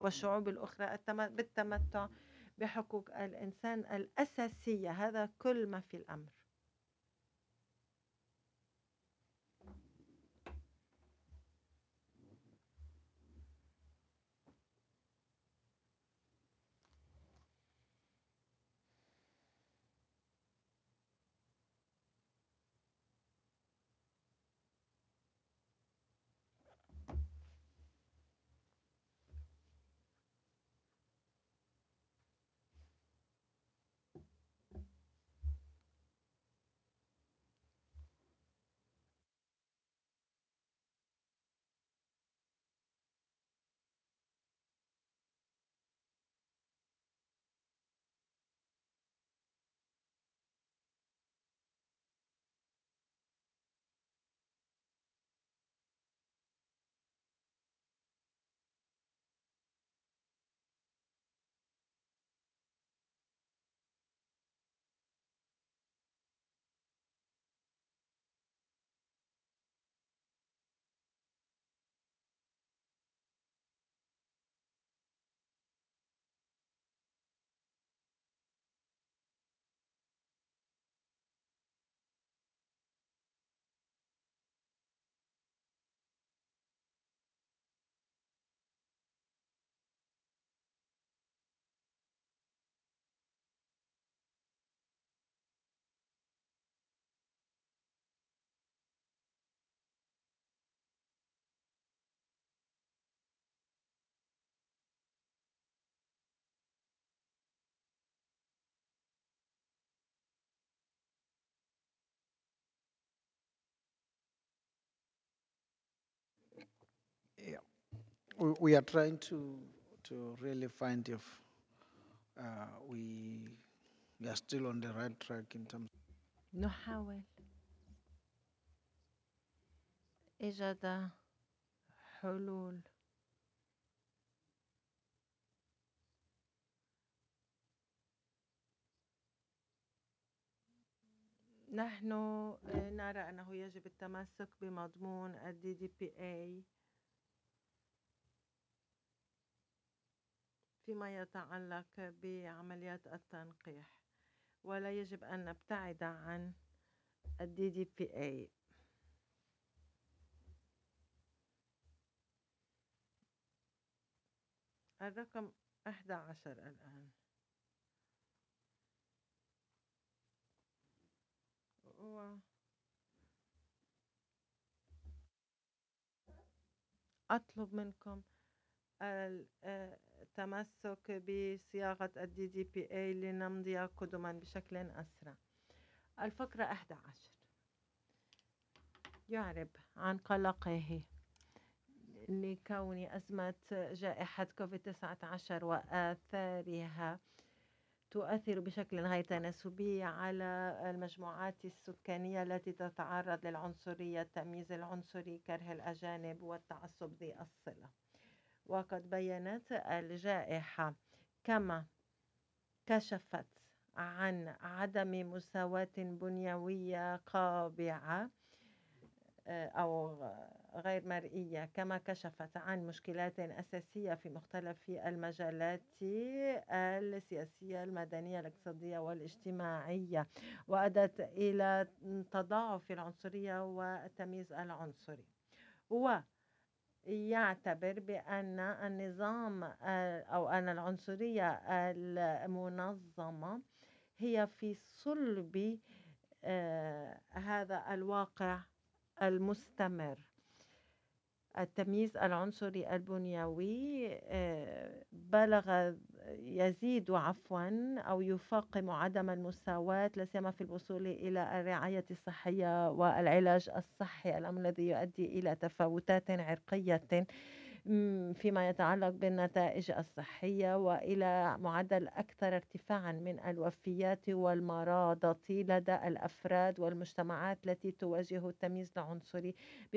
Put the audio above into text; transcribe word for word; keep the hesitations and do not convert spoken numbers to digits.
والشعوب الأخرى التم بالتمتع بحقوق الإنسان الأساسية، هذا كل ما في الأمر. Yeah. We, we are trying to to really find if uh, we we are still on the right track in terms. نحاول إيجاد حلول. نحن آه، نرى أنه يجب التمسك بمضمون ال دي دي بي إيه فيما يتعلق بعمليات التنقيح، ولا يجب أن نبتعد عن ال دي دي بي إيه. الرقم أحد عشر الآن. وأطلب منكم التمسك بصياغة ال دي دي بي إيه لنمضي قدما بشكل أسرع. الفقرة أحد عشر يعرب عن قلقه لكون أزمة جائحة كوفيد تسعة عشر وآثارها تؤثر بشكل غير تناسبي على المجموعات السكانية التي تتعرض للعنصرية، التمييز العنصري، كره الأجانب والتعصب ذي الصلة. وقد بيّنت الجائحة كما كشفت عن عدم مساواة بنيوية قابعة أو غير مرئية، كما كشفت عن مشكلات أساسية في مختلف المجالات السياسية المدنية الاقتصادية والاجتماعية، وأدت إلى تضاعف العنصرية والتمييز العنصري. ويعتبر بأن النظام أو أن العنصرية المنظمة هي في صلب هذا الواقع المستمر. التمييز العنصري البنيوي بلغ يزيد عفوا أو يفاقم عدم المساواة، لا سيما في الوصول إلى الرعاية الصحية والعلاج الصحي، الأمر الذي يؤدي إلى تفاوتات عرقية فيما يتعلق بالنتائج الصحية، وإلى معدل أكثر ارتفاعا من الوفيات والمرضى لدى الأفراد والمجتمعات التي تواجه التمييز العنصري.